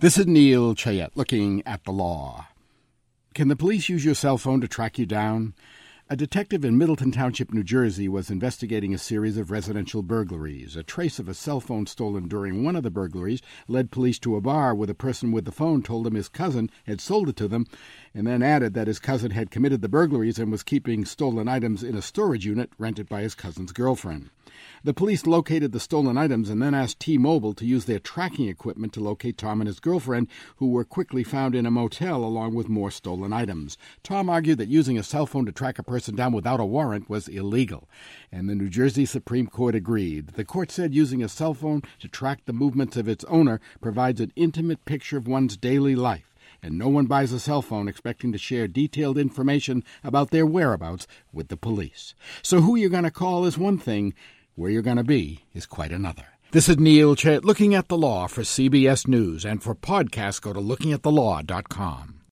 This is Neil Chayette looking at the law. Can the police use your cell phone to track you down? A detective in Middleton Township, New Jersey, was investigating a series of residential burglaries. A trace of a cell phone stolen during one of the burglaries led police to a bar where the person with the phone told him his cousin had sold it to them, and then added that his cousin had committed the burglaries and was keeping stolen items in a storage unit rented by his cousin's girlfriend. The police located the stolen items and then asked T-Mobile to use their tracking equipment to locate Tom and his girlfriend, who were quickly found in a motel along with more stolen items. Tom argued that using a cell phone to track a person down without a warrant was illegal, and the New Jersey Supreme Court agreed. The court said using a cell phone to track the movements of its owner provides an intimate picture of one's daily life, and no one buys a cell phone expecting to share detailed information about their whereabouts with the police. So who you're going to call is one thing, where you're going to be is quite another. This is Neil Chayette looking at the law for CBS News, and for podcasts go to lookingatthelaw.com.